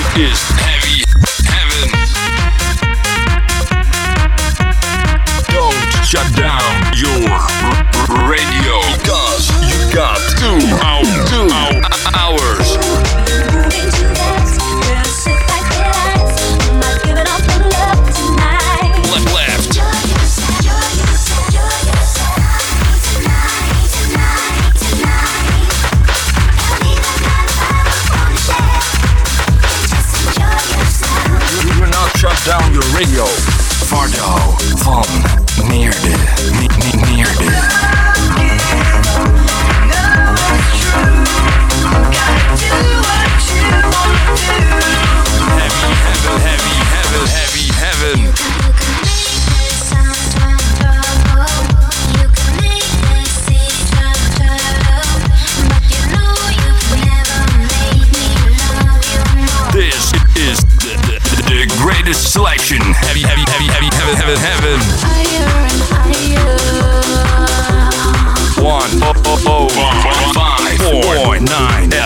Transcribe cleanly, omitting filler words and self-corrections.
is Heavy Heaven. Don't shut down your radio because you got 2 hours. Left. You will not shut down your radio. Vardo van Meerde. Meerde. Heavy Heaven. This is the greatest selection. Heavy Heaven. Higher. 1 5 4 9